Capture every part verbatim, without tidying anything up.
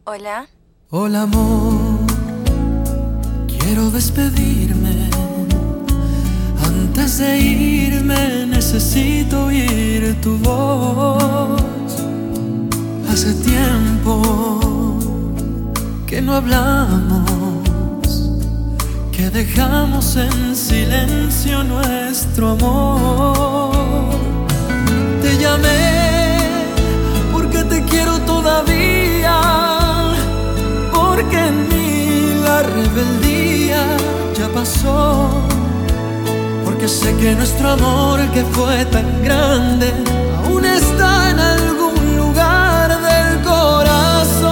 Hola. Hola amor, quiero despedirme. Antes de irme necesito oír tu voz. Hace tiempo que no hablamos, que dejamos en silencio nuestro amor. Te llamé porque te quiero todavía, porque en mí la rebeldía ya pasó, porque sé que nuestro amor que fue tan grande aún está en algún lugar del corazón.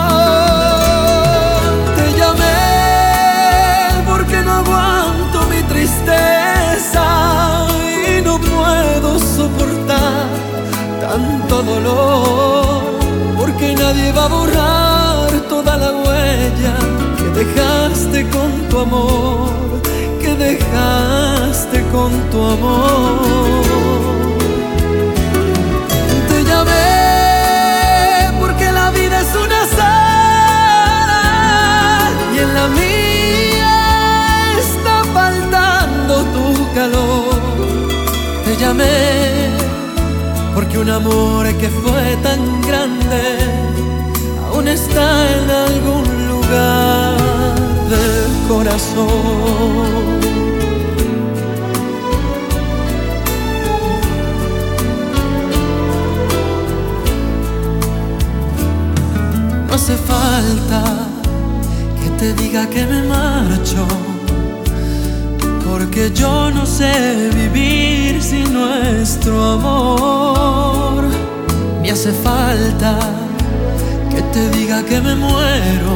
Te llamé porque no aguanto mi tristeza y no puedo soportar tanto dolor, porque nadie va a borrar toda la huella que dejaste con tu amor, que dejaste con tu amor. Te llamé porque la vida es una sala y en la mía está faltando tu calor. Te llamé porque un amor que fue tan grande aún está en algún lugar del corazón. No hace falta que te diga que me marcho, porque yo no sé vivir sin nuestro amor. Ni hace falta que te diga que me muero,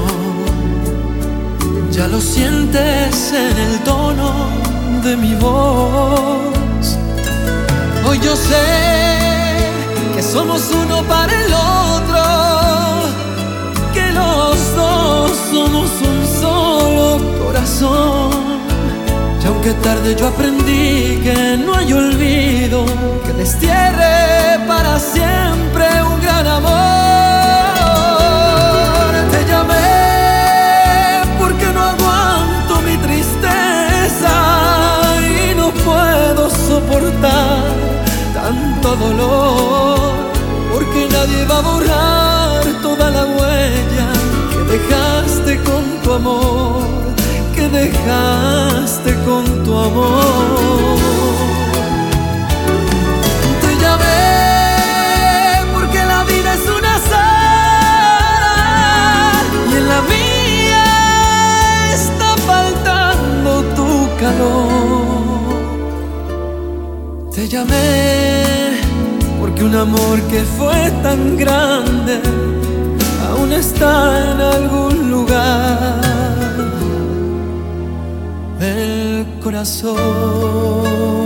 ya lo sientes en el tono de mi voz. Hoy yo sé que somos uno para el otro, que los dos somos un solo corazón. Y aunque tarde yo aprendí que no hay olvido que destierre para siempre un gran amor. Te llamé porque no aguanto mi tristeza y no puedo soportar tanto dolor, porque nadie va a borrar toda la huella que dejaste con tu amor, que dejaste con tu amor. Te llamé porque la vida es una sala y en la mía está faltando tu calor. Te llamé porque un amor que fue tan grande aún está en algún lugar del corazón.